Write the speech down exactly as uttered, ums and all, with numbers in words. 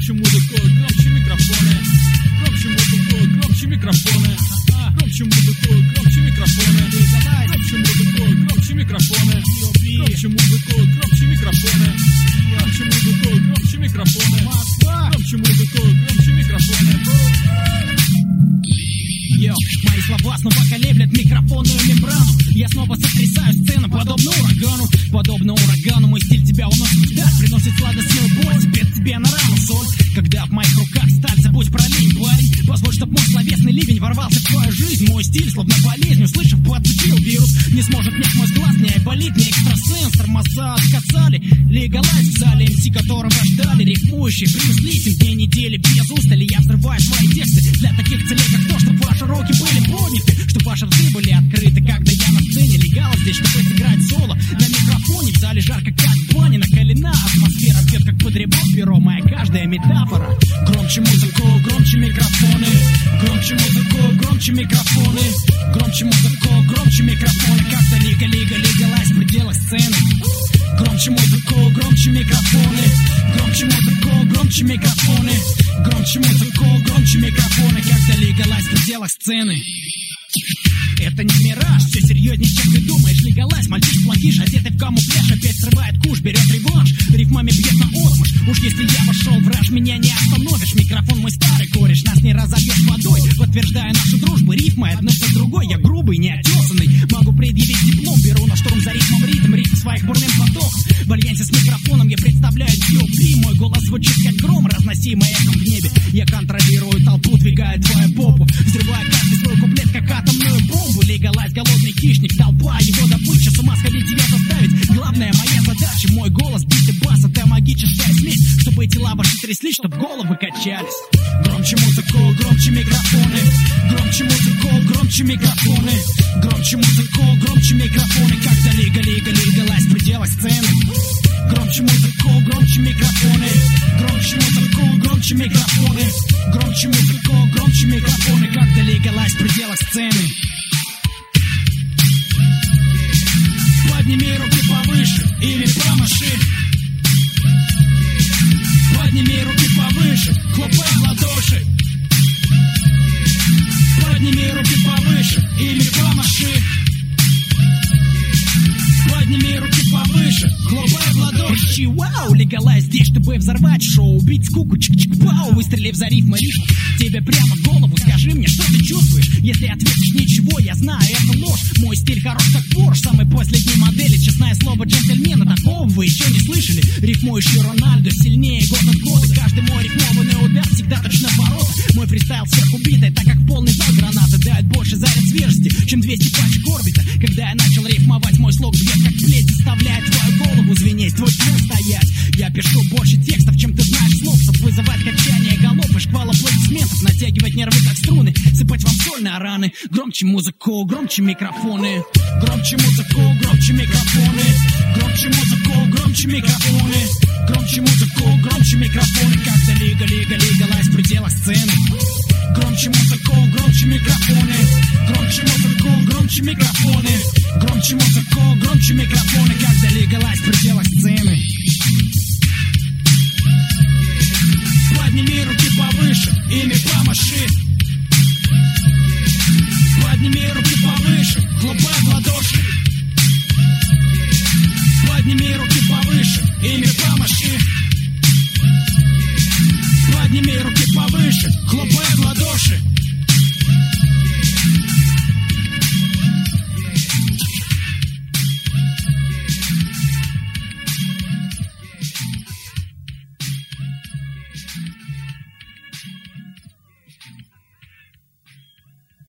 Громче музыку, громче микрофоны. Громче музыку, громче микрофоны. Громче музыку, громче микрофоны. Громче музыку, громче микрофоны. Громче музыку, громче микрофоны. Громче музыку, громче микрофоны. Громче музыку, громче микрофоны. Йо, мои слова снова колеблят микрофонную мембрану. Я снова сотрясаю сцену, подобно урагану. Подобно урагану, мой стиль тебя уносит вдаль. Приносит сладостную боль, теперь тебе на рану соль. Когда в моих руках сталь, забудь про лень, парень. Позволь, чтоб мой словесный ливень ворвался в твою жизнь. Мой стиль, словно болезнь, услышав, подцепил вирус. Не сможет нет мой глаз, не айболит, не экстрасенс. Тормоза откацали, легалайз в зале эм си, которого ждали. Рифмующие, принесли дней недели без устали. Я взрываю свои тексты для таких целей, как то, чтобы ваши руки были подняты, чтобы ваши рты были открыты, когда я на сцене. Легал здесь, чтобы сыграть соло на микрофоне. В зале жарко, как в бане, накалена атмосфера, пьет, как подребок перо, моя каждая метафора. Громче музыку, громче микрофоны. Громче музыку, громче микрофоны. Громче музыку, громче микрофоны. Как-то лига, лига, легалайз в пределах сцены. Громче музыку, громче микрофоны. Громче музыку, громче микрофоны. Громче музыку, громче микрофоны. Как-то легалайз в пределах сцены. Это не мираж, все серьезнее, чем ты думаешь. Легалайз, мальчиш, плохиш, одетый в камуфляж, опять срывает куш, берет реванш, рифмами бьет на отмышь. Уж если я вошел в раж, меня не остановишь. Микрофон мой старый кореш, нас не разобьешь водой. Подтверждая нашу дружбу, рифмой одной за другой. Я грубый, неотесанный, могу предъявить диплом. Беру на штурм за ритмом ритм, ритм своих бурным потоков. В альянсе с микрофоном я представляю ди о пи. Мой голос звучит как гром, разносимый эхом в небе. Я контролирую толпу, двигая твою попу. Взрываю каждый свой куплет, как атомную бомбу. Легалайз, голодный хищник, толпа, его добыча. С ума сходить тебя заставить. Главная моя задача, мой голос, бит и бас, это магическая смесь. Чтобы тела ваши тряслись, чтоб головы качались. Громче музыку, громче микрофоны. Громче музыку, громче микрофоны. Громче музыку, громче микрофоны. Как-то лига, лига, легалайз в пределах сцены. Громче музыку, громче микрофоны. Громче музыку, громче микрофоны. Громче музыку, громче микрофоны. Как-то легалайз в пределах сцены. Подними руки повыше или промаши. Подними руки повыше, хлопай в ладоши. Подними руки повыше или промаши. Подними руки повыше, хлопай в ладоши. Вау, легалайз здесь, чтобы взорвать шоу. Убить скуку, чик-чик-пау, выстрелив за рифмы рифм. Тебе прямо в голову, скажи мне, что ты чувствуешь. Если ответишь ничего, я знаю, это ложь. Мой стиль хорош как Порш, самой последней модели. Честное слово джентльмена, такого вы еще не слышали. Рифмующий Рональдо, сильнее год от года. Каждый мой рифмованный удар всегда точно в ворота. Мой фристайл всех убитый, так как полный зал гранаты дает больше заряд свежести, чем двести пачек орбита. Когда я начал рифмовать, мой слог бьет как плеть, заставляет твою голову звенеть, твой член стоять. Я пишу больше текстов, чем ты знаешь слов, чтоб вызывать качание голов и шквал аплодисментов, натягивать нервы как струны, сыпать вам соль на раны. Громче музыку, громче микрофоны. Громче музыку, громче микрофоны. Громче музыку, громче микрофоны. Громче музыку, громче микрофоны. Как-то лига, лига, легалайз в пределах сцены. Громче музыку, громче микрофоны. Громче музыку, громче микрофоны. Громче музыку, громче микрофоны. Как-то легалайз в пределах сцены. Подними руки повыше или помаши. Подними руки повыше, хлопай в ладоши.